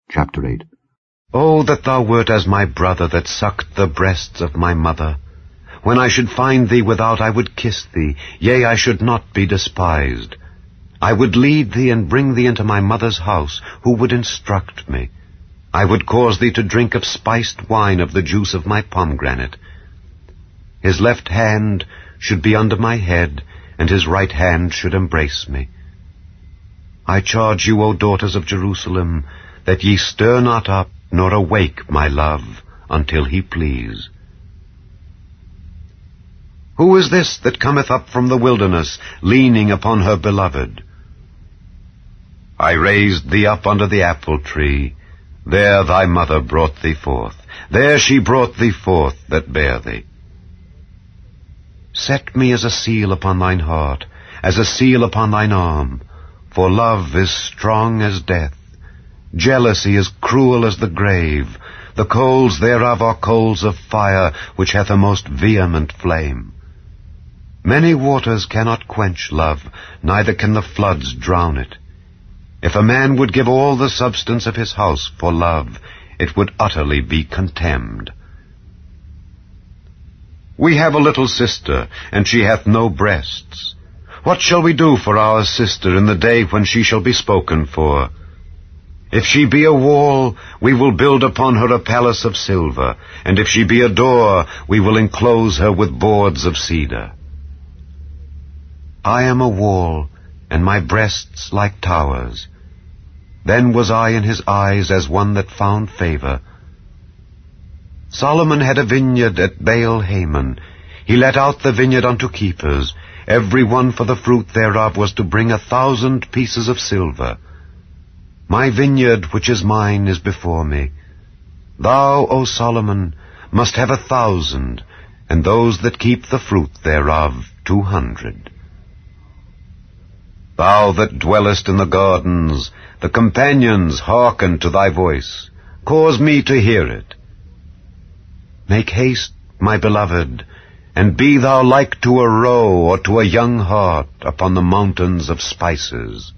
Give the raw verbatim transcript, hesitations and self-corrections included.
Chapter eight. Oh, that thou wert as my brother that sucked the breasts of my mother! When I should find thee without, I would kiss thee, yea, I should not be despised. I would lead thee and bring thee into my mother's house, who would instruct me. I would cause thee to drink of spiced wine of the juice of my pomegranate. His left hand should be under my head, and his right hand should embrace me. I charge you, O daughters of Jerusalem, that ye stir not up, nor awake my love, until he please. Who is this that cometh up from the wilderness, leaning upon her beloved? I raised thee up under the apple tree. There thy mother brought thee forth. There she brought thee forth that bare thee. Set me as a seal upon thine heart, as a seal upon thine arm, for love is strong as death. Jealousy is cruel as the grave. The coals thereof are coals of fire, which hath a most vehement flame. Many waters cannot quench love, neither can the floods drown it. If a man would give all the substance of his house for love, it would utterly be contemned. We have a little sister, and she hath no breasts. What shall we do for our sister in the day when she shall be spoken for? If she be a wall, we will build upon her a palace of silver, and if she be a door, we will enclose her with boards of cedar. I am a wall, and my breasts like towers. Then was I in his eyes as one that found favor. Solomon had a vineyard at Baal Haman. He let out the vineyard unto keepers. Every one for the fruit thereof was to bring a thousand pieces of silver. My vineyard, which is mine, is before me. Thou, O Solomon, must have a thousand, and those that keep the fruit thereof two hundred. Thou that dwellest in the gardens, the companions hearken to thy voice. Cause me to hear it. Make haste, my beloved, and be thou like to a roe or to a young hart upon the mountains of spices.